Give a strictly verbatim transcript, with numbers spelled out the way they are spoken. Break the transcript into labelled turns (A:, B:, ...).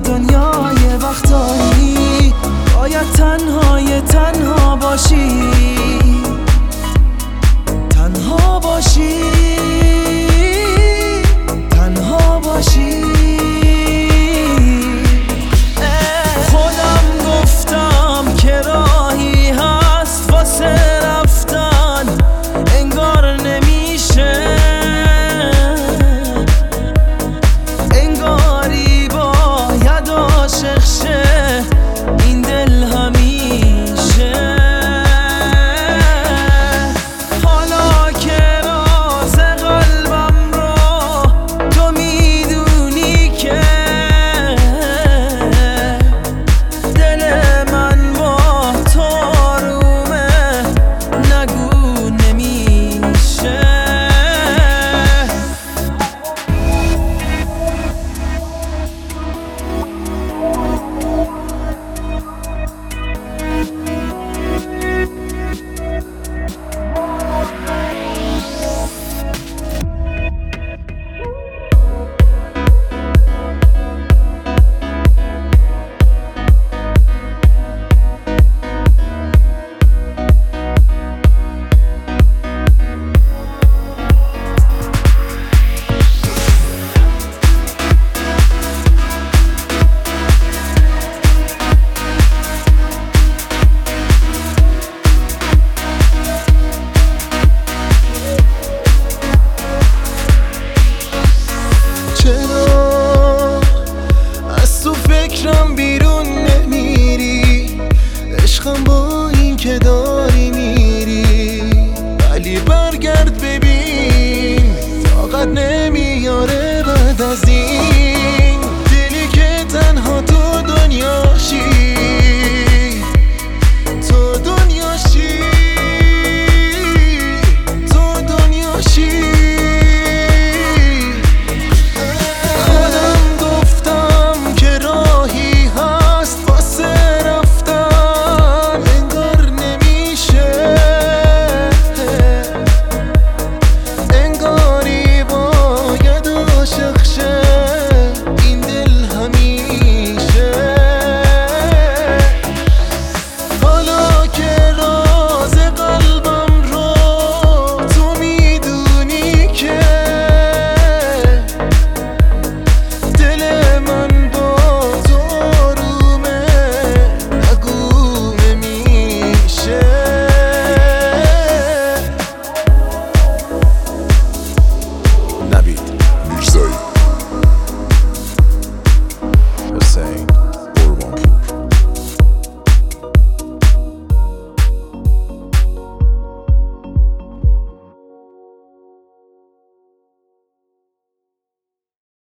A: دنیای وقتایی باید تنهای تنها باشی، تنها باشی، تنها باشی. خودم گفتم که راهی هست واسه رفتن، انگار نمیشه، انگاری باید عاشق شه این دل همیشه. حالا که راز قلبم رو تو میدونی که دل من با تو آرومه، نگو نمیشه.
B: چرا از تو فکرم بیرون نمیری؟ عشقم با